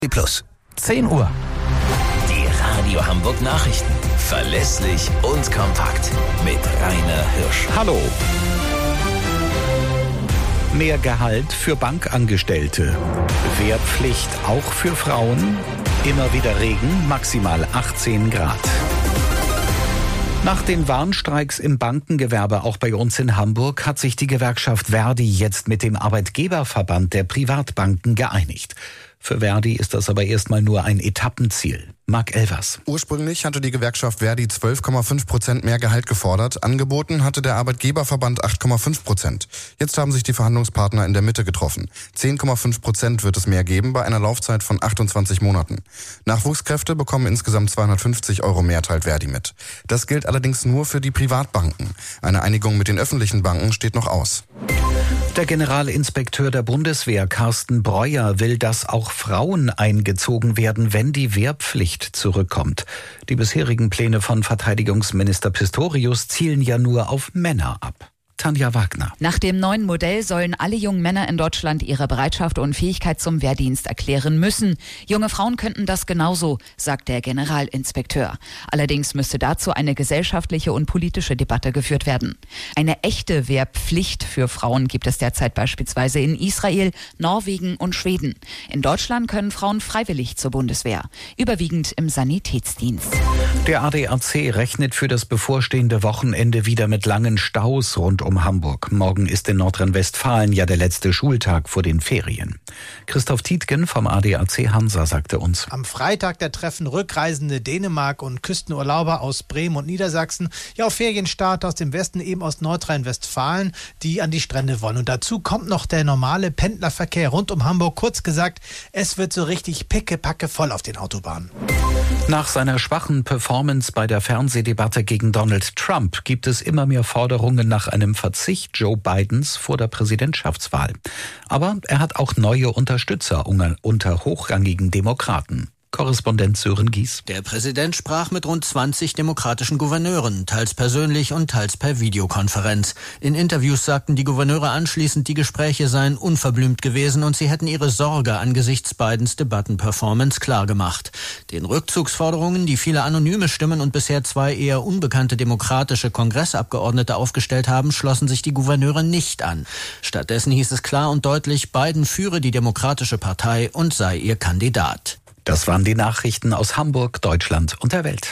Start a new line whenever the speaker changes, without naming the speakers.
Plus 10 Uhr.
Die Radio Hamburg Nachrichten. Verlässlich und kompakt. Mit Rainer Hirsch.
Hallo. Mehr Gehalt für Bankangestellte. Wehrpflicht auch für Frauen. Immer wieder Regen, maximal 18 Grad. Nach den Warnstreiks im Bankengewerbe, auch bei uns in Hamburg, hat sich die Gewerkschaft ver.di jetzt mit dem Arbeitgeberverband der Privatbanken geeinigt. Für ver.di ist das aber erstmal nur ein Etappenziel. Marc Elvers.
Ursprünglich hatte die Gewerkschaft ver.di 12,5% mehr Gehalt gefordert. Angeboten hatte der Arbeitgeberverband 8,5%. Jetzt haben sich die Verhandlungspartner in der Mitte getroffen. 10,5% wird es mehr geben bei einer Laufzeit von 28 Monaten. Nachwuchskräfte bekommen insgesamt 250 € mehr, teilt ver.di mit. Das gilt allerdings nur für die Privatbanken. Eine Einigung mit den öffentlichen Banken steht noch aus.
Der Generalinspekteur der Bundeswehr, Carsten Breuer, will, dass auch Frauen eingezogen werden, wenn die Wehrpflicht zurückkommt. Die bisherigen Pläne von Verteidigungsminister Pistorius zielen ja nur auf Männer ab. Tanja Wagner.
Nach dem neuen Modell sollen alle jungen Männer in Deutschland ihre Bereitschaft und Fähigkeit zum Wehrdienst erklären müssen. Junge Frauen könnten das genauso, sagt der Generalinspekteur. Allerdings müsste dazu eine gesellschaftliche und politische Debatte geführt werden. Eine echte Wehrpflicht für Frauen gibt es derzeit beispielsweise in Israel, Norwegen und Schweden. In Deutschland können Frauen freiwillig zur Bundeswehr, überwiegend im Sanitätsdienst.
Der ADAC rechnet für das bevorstehende Wochenende wieder mit langen Staus rund um Hamburg. Morgen ist in Nordrhein-Westfalen ja der letzte Schultag vor den Ferien. Christoph Tietgen vom ADAC Hansa sagte uns:
Am Freitag da treffen Rückreisende Dänemark und Küstenurlauber aus Bremen und Niedersachsen ja auf Ferienstart aus dem Westen, eben aus Nordrhein-Westfalen, die an die Strände wollen. Und dazu kommt noch der normale Pendlerverkehr rund um Hamburg. Kurz gesagt, es wird so richtig pickepacke voll auf den Autobahnen.
Nach seiner schwachen Performance bei der Fernsehdebatte gegen Donald Trump gibt es immer mehr Forderungen nach einem Verzicht Joe Bidens vor der Präsidentschaftswahl. Aber er hat auch neue Unterstützer unter hochrangigen Demokraten. Korrespondent Sören Gies.
Der Präsident sprach mit rund 20 demokratischen Gouverneuren, teils persönlich und teils per Videokonferenz. In Interviews sagten die Gouverneure anschließend, die Gespräche seien unverblümt gewesen und sie hätten ihre Sorge angesichts Bidens Debattenperformance klargemacht. Den Rückzugsforderungen, die viele anonyme Stimmen und bisher 2 eher unbekannte demokratische Kongressabgeordnete aufgestellt haben, schlossen sich die Gouverneure nicht an. Stattdessen hieß es klar und deutlich, Biden führe die Demokratische Partei und sei ihr Kandidat.
Das waren die Nachrichten aus Hamburg, Deutschland und der Welt.